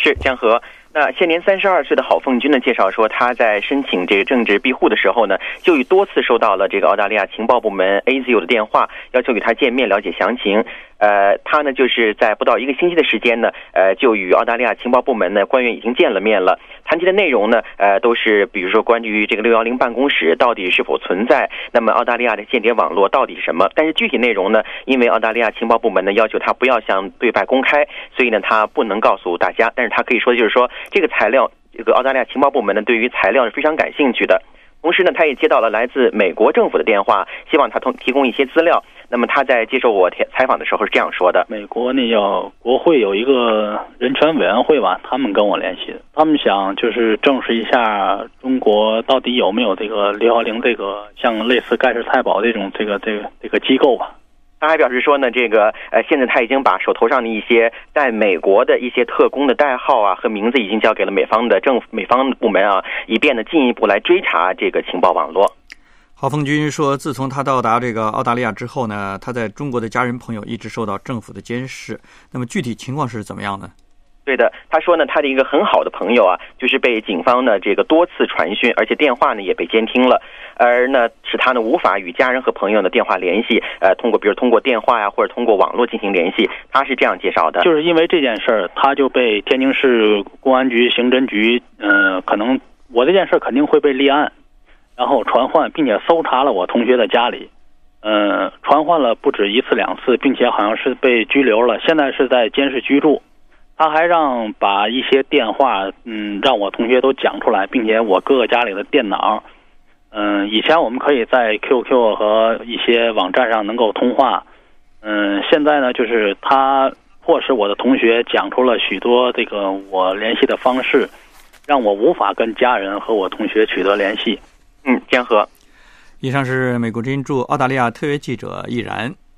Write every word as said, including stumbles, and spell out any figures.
是江河。那现年三十二岁的郝凤军呢介绍说，他在申请这个政治庇护的时候呢，就已多次收到了这个澳大利亚情报部门 A Z U 的电话，要求与他见面了解详情。呃，他呢就是在不到一个星期的时间呢，呃，就与澳大利亚情报部门呢官员已经见了面了。谈及的内容呢，呃，都是比如说关于这个六一零办公室到底是否存在，那么澳大利亚的间谍网络到底是什么？但是具体内容呢，因为澳大利亚情报部门呢要求他不要向对外公开，所以呢他不能告诉大家。但是他可以说的就是说，这个材料，这个澳大利亚情报部门呢对于材料是非常感兴趣的。同时呢，他也接到了来自美国政府的电话，希望他提供一些资料。那么他在接受我采访的时候是这样说的： 美国那叫国会有一个人权委员会吧，他们跟我联系的，他们想就是证实一下中国到底有没有这个六一零这个像类似盖世太保这种这个这个这个机构吧。 他还表示说呢，这个呃，现在他已经把手头上的一些在美国的一些特工的代号啊和名字已经交给了美方的政府、美方的部门啊，以便呢进一步来追查这个情报网络。 郝凤军说，自从他到达这个澳大利亚之后呢，他在中国的家人朋友一直受到政府的监视。那么具体情况是怎么样呢？ 对的，他说呢，他的一个很好的朋友啊，就是被警方呢这个多次传讯，而且电话呢也被监听了，而呢使他呢无法与家人和朋友的电话联系，呃，通过比如通过电话呀、啊、或者通过网络进行联系。他是这样介绍的： 就是因为这件事儿，他就被天津市公安局刑侦局，呃，可能我这件事肯定会被立案，然后传唤，并且搜查了我同学的家里，呃，传唤了不止一次两次，并且好像是被拘留了，现在是在监视居住。他还让把一些电话，嗯，让我同学都讲出来，并且我哥哥家里的电脑，嗯，以前我们可以在 Q Q 和一些网站上能够通话，嗯，现在呢，就是他迫使我的同学讲出了许多这个我联系的方式，让我无法跟家人和我同学取得联系。 嗯，江河。 以上是美国之音驻澳大利亚特约记者易然。